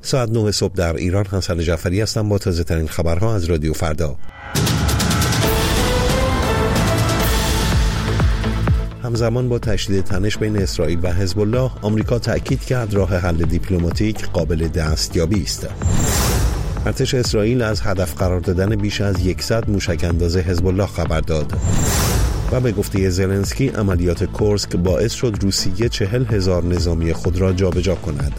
ساعت 9 صبح در ایران. حسن جعفری هستم با تازه ترین خبرها از رادیو فردا. همزمان با تشدید تنش بین اسرائیل و حزب الله، آمریکا تأکید کرد راه حل دیپلماتیک قابل دستیابی است. ارتش اسرائیل از هدف قرار دادن بیش از 100 موشک‌انداز حزب الله خبر داد. و به گفته زلنسکی عملیات کورسک باعث شد روسیه 40,000 نظامی خود را جابجا کند.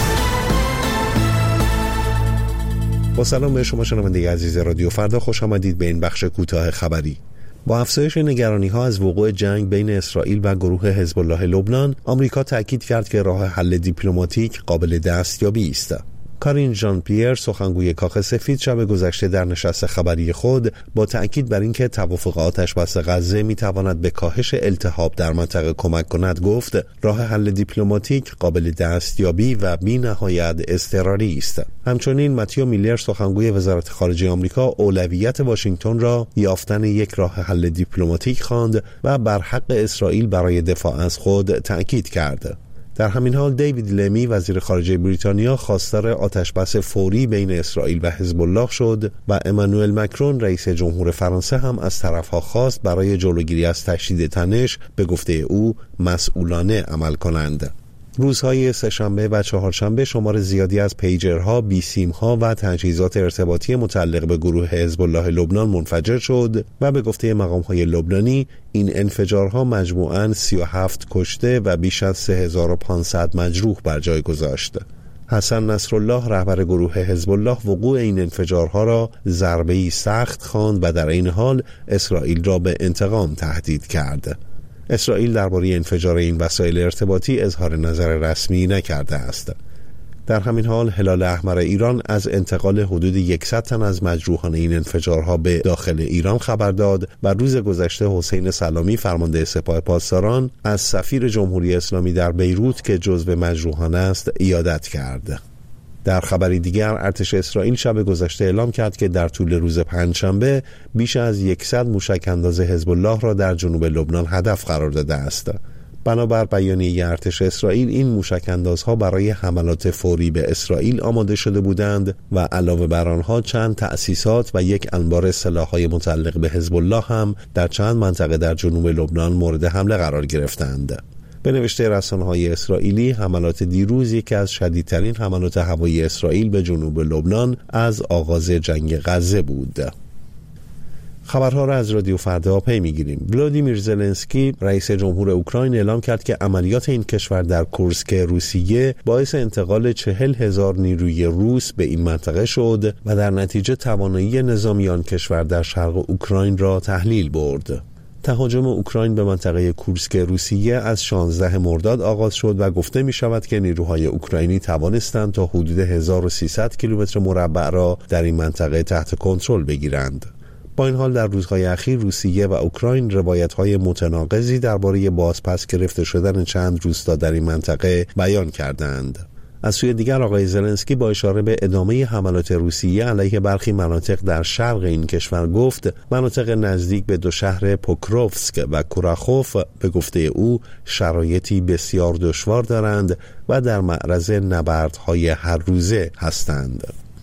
با سلام به شما شنونده عزیز رادیو فردا، خوش آمدید به این بخش کوتاه خبری. با افزایش نگرانی‌ها از وقوع جنگ بین اسرائیل و گروه حزب الله لبنان، آمریکا تأکید کرد که راه حل دیپلماتیک قابل دستیابی است. کارین ژان پیر، سخنگوی کاخ سفید، شب گذشته در نشست خبری خود با تأکید بر اینکه توافق آتش‌بس غزه می‌تواند به کاهش التهاب در منطقه کمک کند گفت راه حل دیپلماتیک قابل دستیابی و بی‌نهایت اضطراری است. همچنین متیو میلر، سخنگوی وزارت خارجه آمریکا، اولویت واشنگتن را یافتن یک راه حل دیپلماتیک خواند و بر حق اسرائیل برای دفاع از خود تأکید کرد. در همین حال دیوید لمی، وزیر خارجه بریتانیا، خواستار آتش‌بس فوری بین اسرائیل و حزب الله شد و امانوئل مکرون، رئیس جمهور فرانسه، هم از طرف‌ها خواست برای جلوگیری از تشدید تنش به گفته او مسئولانه عمل کنند. روزهای سه‌شنبه و چهارشنبه شمار زیادی از پیجرها، بیسیم‌ها و تجهیزات ارتباطی متعلق به گروه حزب الله لبنان منفجر شد و به گفته مقام‌های لبنانی این انفجارها مجموعاً 37 کشته و بیش از 3500 مجروح بر جای گذاشت. حسن نصرالله، رهبر گروه حزب الله، وقوع این انفجارها را ضربه‌ای سخت خواند و در این حال اسرائیل را به انتقام تهدید کرد. اسرائیل درباره انفجار این وسایل ارتباطی اظهار نظر رسمی نکرده است. در همین حال هلال احمر ایران از انتقال حدود 100 تن از مجروحان این انفجارها به داخل ایران خبر داد و روز گذشته حسین سلامی، فرمانده سپاه پاسداران، از سفیر جمهوری اسلامی در بیروت که جزو مجروحان است عیادت کرد. در خبری دیگر، ارتش اسرائیل شب گذشته اعلام کرد که در طول روز پنجشنبه بیش از 100 موشک‌انداز حزب الله را در جنوب لبنان هدف قرار داده است. بنابر بیانیه ارتش اسرائیل، این موشک‌اندازها برای حملات فوری به اسرائیل آماده شده بودند و علاوه بر آنها چند تأسیسات و یک انبار سلاح‌های متعلق به حزب الله هم در چند منطقه در جنوب لبنان مورد حمله قرار گرفتند. به نوشته رسانه‌های اسرائیلی، حملات دیروز یکی از شدیدترین حملات هوایی اسرائیل به جنوب لبنان از آغاز جنگ غزه بود. خبرها را از رادیو فردا پی می‌گیریم. ولادیمیر زلنسکی، رئیس جمهور اوکراین، اعلام کرد که عملیات این کشور در کورسک روسیه باعث انتقال 40,000 نیروی روس به این منطقه شد و در نتیجه توانایی نظامیان کشور در شرق اوکراین را تحلیل برد. تهاجم اوکراین به منطقه کورسک روسیه از 16 مرداد آغاز شد و گفته می شود که نیروهای اوکراینی توانستند تا حدود 1300 کیلومتر مربع را در این منطقه تحت کنترل بگیرند. با این حال در روزهای اخیر روسیه و اوکراین روایت‌های متناقضی درباره بازپس گرفته شدن چند روستا در این منطقه بیان کردند. از سوی دیگر، آقای زلنسکی با اشاره به ادامه حملات روسیه علیه برخی مناطق در شرق این کشور گفت مناطق نزدیک به دو شهر پوکروفسک و کوراخوف به گفته او شرایطی بسیار دشوار دارند و در معرض نبردهای هر روزه هستند.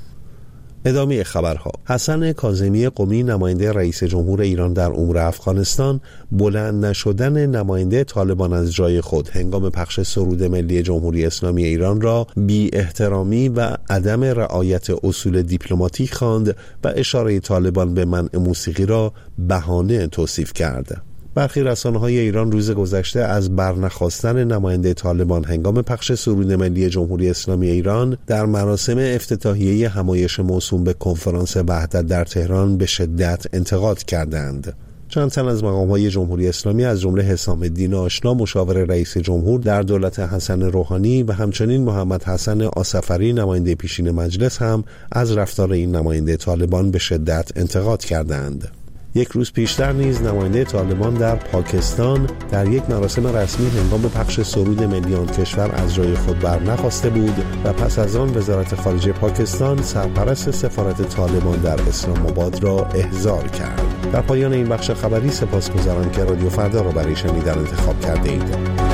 ادامه خبرها. حسن کاظمی قمی، نماینده رئیس جمهور ایران در امور افغانستان، بلند نشدن نماینده طالبان از جای خود هنگام پخش سرود ملی جمهوری اسلامی ایران را بی احترامی و عدم رعایت اصول دیپلماتیک خواند و اشاره طالبان به منع موسیقی را بهانه توصیف کرد. برخی رسانه‌های ایران روز گذشته از برنخواستن نماینده طالبان هنگام پخش سرود ملی جمهوری اسلامی ایران در مراسم افتتاحیه همایش موسوم به کنفرانس وحدت در تهران به شدت انتقاد کردند. چند تن از مقام‌های جمهوری اسلامی از جمله حسام الدین آشنا، مشاور رئیس جمهور در دولت حسن روحانی، و همچنین محمد حسن آصفری، نماینده پیشین مجلس، هم از رفتار این نماینده طالبان به شدت انتقاد کردند. یک روز پیشتر نیز نماینده طالبان در پاکستان در یک مراسم رسمی هنگام پخش سرود ملی آن کشور از جای خود برنخاسته بود و پس از آن وزارت خارجه پاکستان سرپرست سفارت طالبان در اسلام آباد را احضار کرد. در پایان این بخش خبری سپاسگزارم که رادیو فردا را برای شنیدن انتخاب کرده اید.